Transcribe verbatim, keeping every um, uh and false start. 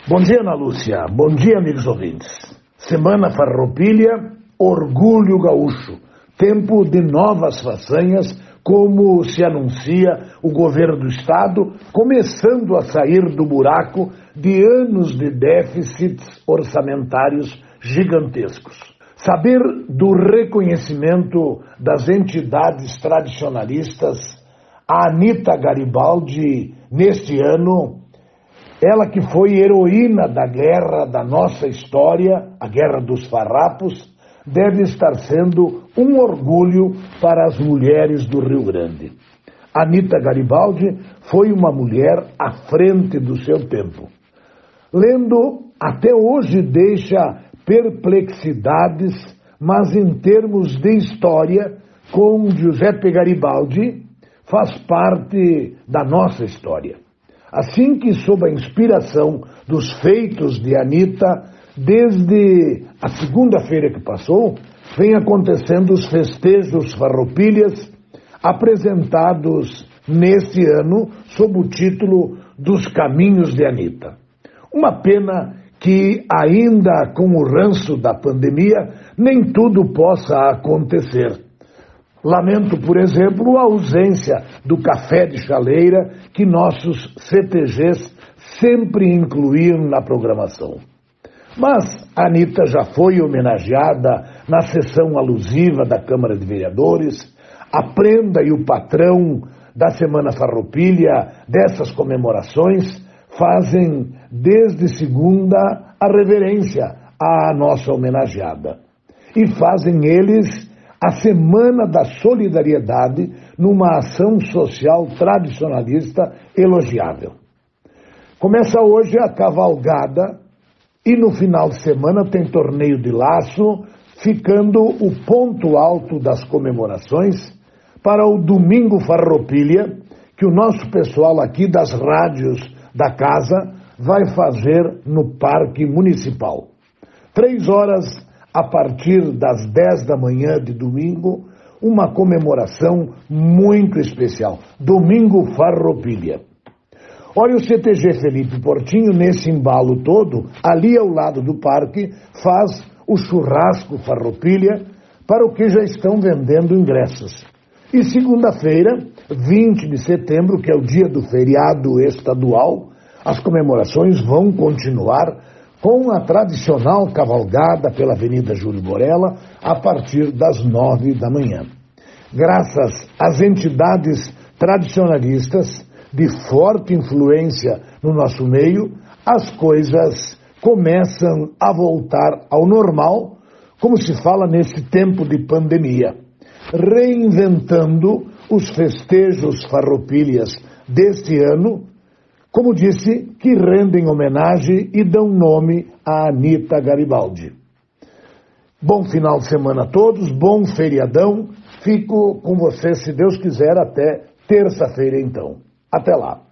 Bom dia, Ana Lúcia. Bom dia, amigos ouvintes. Semana Farroupilha, orgulho gaúcho. Tempo de novas façanhas, como se anuncia o governo do estado, começando a sair do buraco de anos de déficits orçamentários gigantescos. Saber do reconhecimento das entidades tradicionalistas, a Anita Garibaldi, neste ano, ela que foi heroína da guerra da nossa história, a Guerra dos Farrapos, deve estar sendo um orgulho para as mulheres do Rio Grande. Anita Garibaldi foi uma mulher à frente do seu tempo. Lendo, até hoje deixa perplexidades, mas em termos de história, com Giuseppe Garibaldi, faz parte da nossa história. Assim que, sob a inspiração dos feitos de Anita, desde a segunda-feira que passou, vem acontecendo os festejos Farroupilhas, apresentados nesse ano sob o título Dos Caminhos de Anita. Uma pena que, ainda com o ranço da pandemia, nem tudo possa acontecer. Lamento, por exemplo, a ausência do café de chaleira que nossos C T Gs sempre incluíam na programação. Mas a Anita já foi homenageada na sessão alusiva da Câmara de Vereadores. A prenda e o patrão da Semana Farroupilha dessas comemorações fazem desde segunda a reverência à nossa homenageada. E fazem eles a Semana da Solidariedade numa ação social tradicionalista elogiável. Começa hoje a cavalgada e no final de semana tem torneio de laço, ficando o ponto alto das comemorações para o Domingo Farroupilha, que o nosso pessoal aqui das rádios da casa vai fazer no Parque Municipal. Três horas a partir das dez da manhã de domingo, uma comemoração muito especial. Domingo Farroupilha. Olha, o C T G Felipe Portinho, nesse embalo todo, ali ao lado do parque, faz o churrasco Farroupilha, para o que já estão vendendo ingressos. E segunda-feira, vinte de setembro, que é o dia do feriado estadual, as comemorações vão continuar com a tradicional cavalgada pela Avenida Júlio Borella a partir das nove da manhã. Graças às entidades tradicionalistas de forte influência no nosso meio, as coisas começam a voltar ao normal, como se fala nesse tempo de pandemia, reinventando os festejos farroupilhas deste ano, como disse, que rendem homenagem e dão nome a Anita Garibaldi. Bom final de semana a todos, bom feriadão. Fico com vocês, se Deus quiser, até terça-feira então. Até lá.